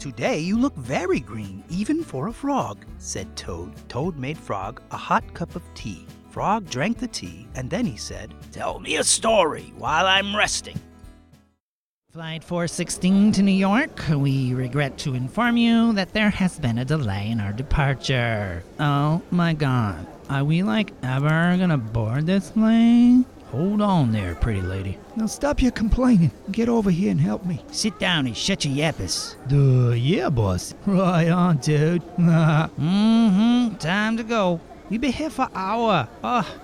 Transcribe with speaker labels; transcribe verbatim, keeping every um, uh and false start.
Speaker 1: Today you look very green, even for a frog, said Toad. Toad made Frog a hot cup of tea. Frog drank the tea, and then he said, "Tell me a story while I'm resting."
Speaker 2: Flight four sixteen to New York. We regret to inform you that there has been a delay in our departure. Oh my god. Are we like ever gonna board this plane? Hold on there, pretty lady.
Speaker 3: Now stop your complaining. Get over here and help me.
Speaker 1: Sit down and shut your yappers.
Speaker 3: Duh, yeah, boss. Right on, dude.
Speaker 2: Mm-hmm. Time to go. We've been here for an hour. Oh,